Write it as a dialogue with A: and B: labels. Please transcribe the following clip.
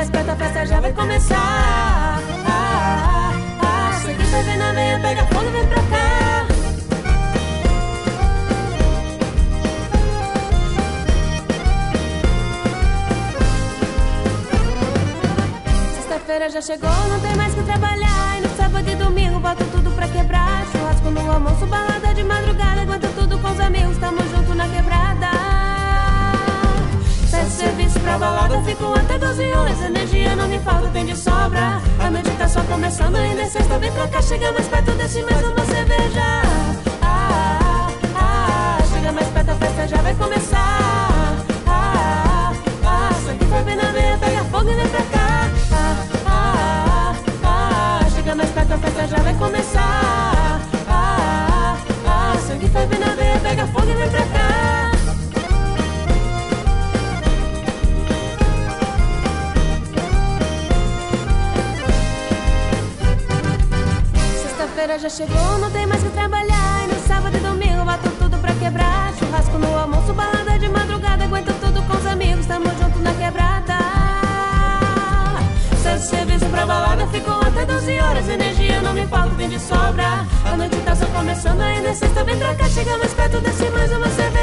A: mais perto, a festa já vai começar. Sangue ferve na veia, pega fogo e vem pra cá. Sexta-feira já chegou, não tem mais que trabalhar. E no sábado e domingo boto tudo pra quebrar. Churrasco no almoço, balada de madrugada. Aguenta tudo com os amigos, tamo junto na quebrada. Sete serviços pra balada, fico até 12 horas. Energia não me falta, tem de sobra. A noite tá só começando, ainda é sexta, vem pra cá. Chega mais perto, desce mais uma cerveja. Chega mais perto, a festa já vai começar. Sangue ferve na veia, pega fogo e vem pra cá. Chega mais perto, a festa já vai começar. Sangue ferve na veia, pega fogo e vem pra cá. Sexta-feira já chegou, não tem mais que trabalhar. E no sábado e domingo boto tudo pra quebrar. Churrasco no almoço, balada de madrugada. Aguento tudo com os amigos, tamo junto na quebrada. Serviço pra balada, ficou até 12 horas. Energia não me falta, tem de sobra. A noite tá só começando, ainda é sexta, vem pra cá. Chega mais perto, desce mais uma cerveja.